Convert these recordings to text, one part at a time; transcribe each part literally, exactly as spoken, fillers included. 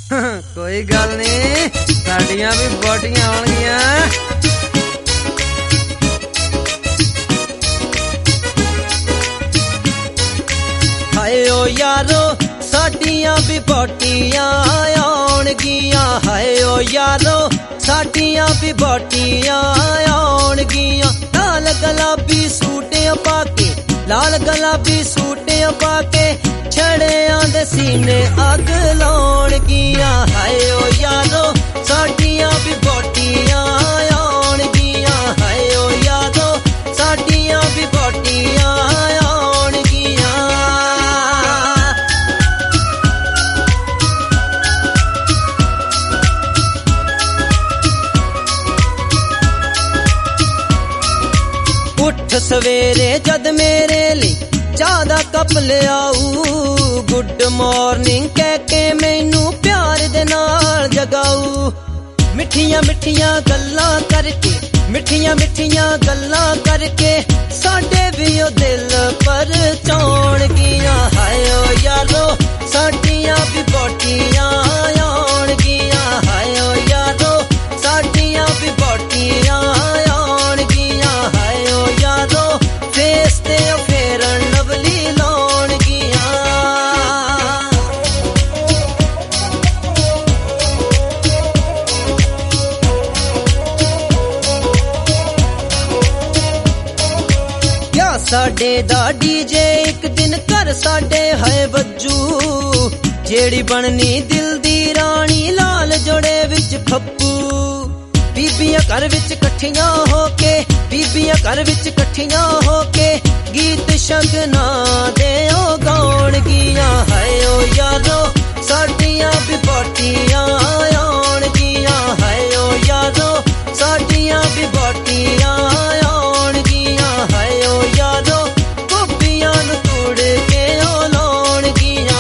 कोई गल नहीं, साडियां भी बोटियां आउणगियां। हाय ओ यारो साडियां भी बोटियां आउणगियां, हाय ओ यारो साडियां भी बोटियां आउणगियां। लाल गुलाबी सूटियां पाके, लाल गुलाबी सूटियां पाके छड़ियां दे सीने अग लाउणगियां। हाय ओ यारो साडियां भी बोटियां आउणगियां, हाय ओ यारो साडियां भी बोटियां आउणगियां। उठ सवेरे जद मेरे लिए चाह दा कप लियाऊ, गुड मॉर्निंग कह के मैनू प्यार दे नाल जगाऊ। मिठियां मिठियां गल्लां करके, मिठियां मिठियां गल्लां करके साडे भी ओ दिल पर चौणगियां। हाय ओ यारो साडियां भी बोटियां आउणगियां, हाय ओ यारो साडियां भी बोटियां आउणगियां। हाय ओ यारो फेस ते फेरन लवली लाउणगियां। क्या साडे दा डीजे एक दिन घर साडे है वज्जू, जेड़ी बननी दिल दी रानी लाल जोड़े विच फप्पू। बीबियां घर विच कट्ठियां होके, बीबियां घर विच कट्ठियां होके गीत शगना दे ओ गाउणगियां। हाय ओ यारो साडियां भी बोटियां आउणगियां, हाय ओ यारो साडियां भी बोटियां आउणगियां। हाय ओ यारो गोपियां नू तोड़ के ओ लाउणगियां।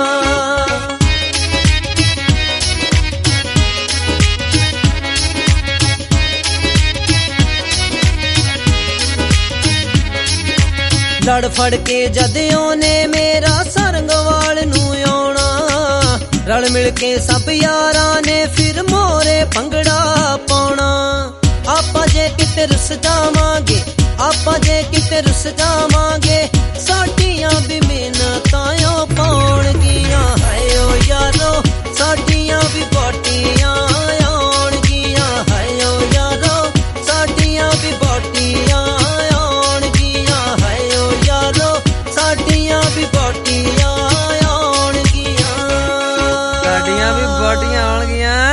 लड़ फड़ के जद ओने मेरा सरंगवाल नू आउणा, रल मिल के सब यारां ने फिर मोरे भंगड़ा पाउणा। आपां जे किते रुस जावांगे, आपां जे किते रुस जावांगे साडियां भी मिन्नतां पाउणगियां। हाय ओ यारो साडियां भी बोटियां आउणगियां, हाय ओ यारो साडियां भी बोटियां आउणगियां। हाय ओ यारो साडियां भी बोटियां आउणगियां, साडियां भी बोटियां आउणगियां।